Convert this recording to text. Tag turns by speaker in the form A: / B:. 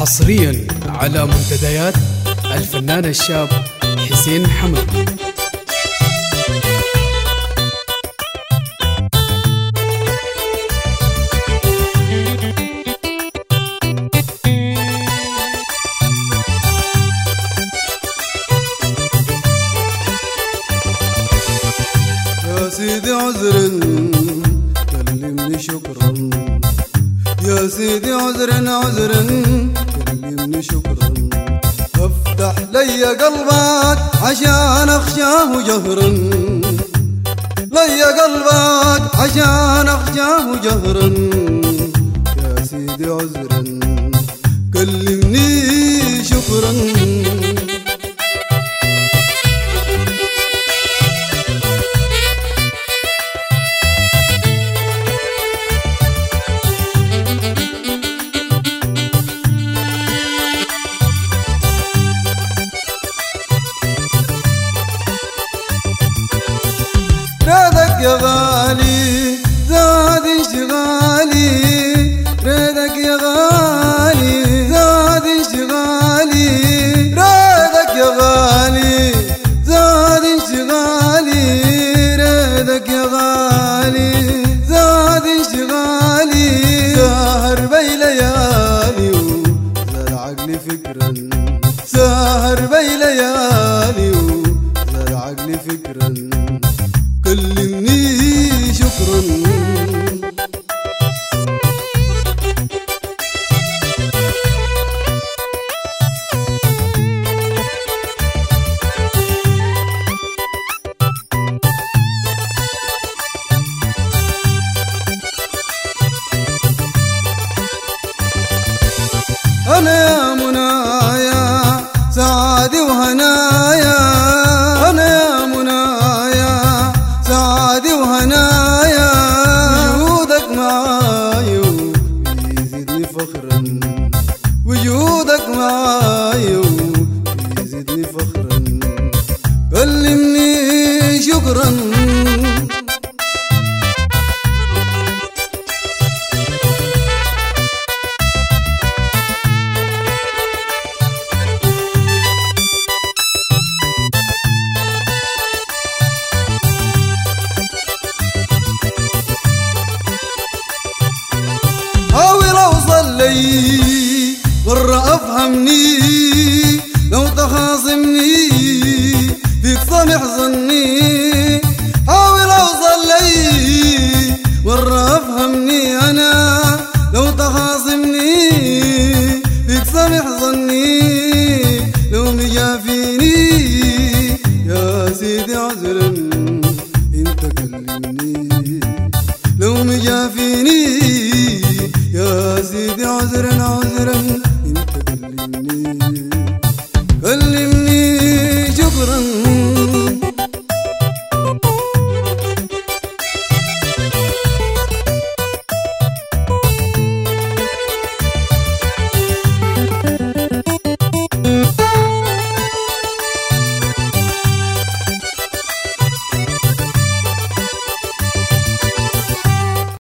A: حصريا على منتديات الفنان الشاب حسين محمد.
B: يا سيدي عذرا كلمني شكرا، يا سيدي عذرا كلمني شكرا، افتح لي قلبك عشان اخشاه جهرا، لي قلبك عشان اخشاه جهرا، يا سيدي عذرا كلمني شكرا. ريدك يا غالي زاد انشغالي، ريدك يا غالي زاد انشغالي، ريدك يا غالي زاد انشغالي، ريدك يا غالي زاد انشغالي، سهر بي ليالي وزاد عقلي فكرا، سهر بي ليالي وزاد عقلي فكرا، كلمني شكرا. أنا يا منايا سعادي وهنايا، أنا يا منايا سعادي وهنايا، وجودك معايا ويزيدني فخرا، وجودك معايا ويزيدني فخرا، كلمني شكرا. حاول اوصل لي برا افهمني، لو تخاصمني فيك صالح ظني، حاول اوصل لي برا افهمني، انا لو تخاصمني فيك صالح ظني، لو مجافيني يا سيدي عذرا انت كلمني، لو مجافيني يا سيدي عذرا انت كلمني، كلمني شكرا.